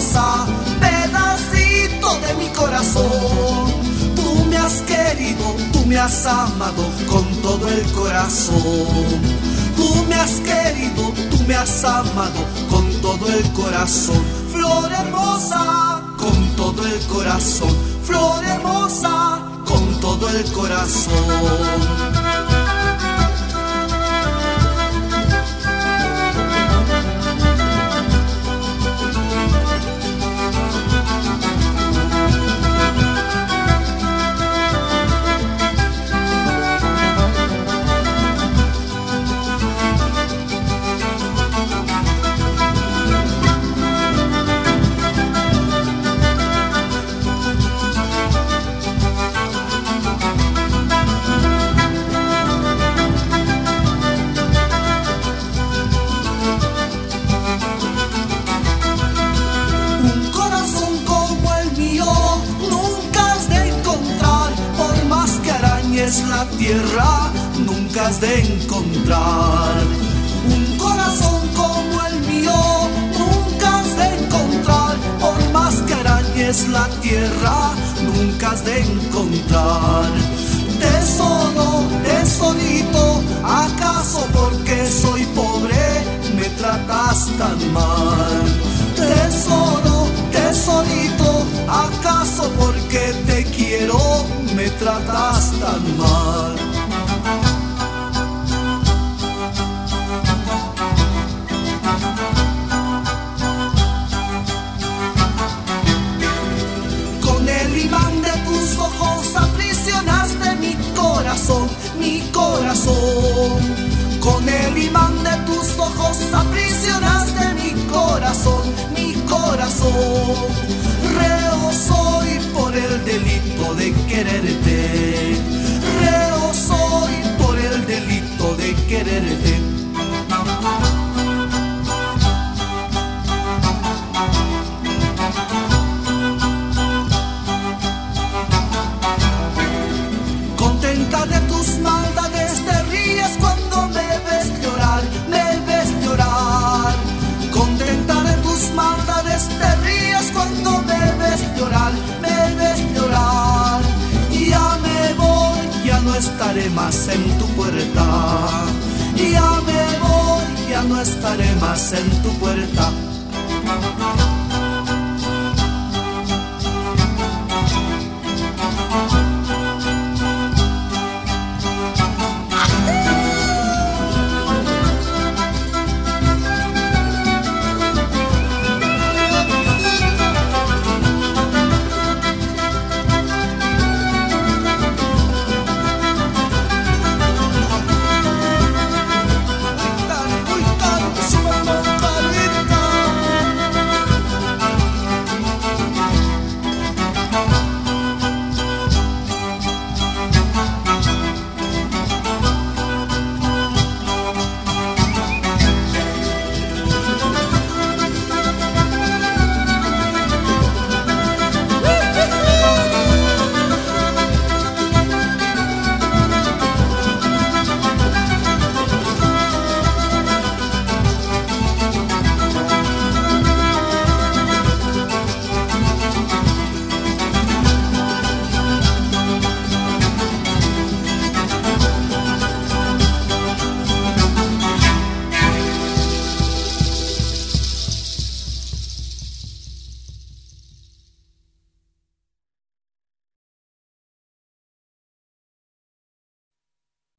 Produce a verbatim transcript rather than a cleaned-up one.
hermosa, pedacito de mi corazón. Tú me has querido, tú me has amado con todo el corazón. Tú me has querido, tú me has amado con todo el corazón. Flor hermosa, con todo el corazón. Flor hermosa, con todo el corazón. La tierra nunca has de encontrar. Un corazón como el mío nunca has de encontrar. Por más que arañes la tierra nunca has de encontrar. Tesoro, tesorito, ¿acaso porque soy pobre me tratas tan mal? Tesoro, tesorito, ¿acaso porque te quiero me tratas tan mal? Con el imán de tus ojos aprisionaste mi corazón, mi corazón. Con el imán de tus ojos aprisionaste mi corazón, mi corazón. Reo soy por el delito de quererte. Reo soy por el delito de quererte. Contenta de tus maldades te ríes cuando me ves llorar, me ves llorar. Contenta de tus maldades te ríes cuando me ves llorar, me ves llorar. Ya me voy, ya no estaré más en tu puerta. Ya me voy, ya no estaré más en tu puerta.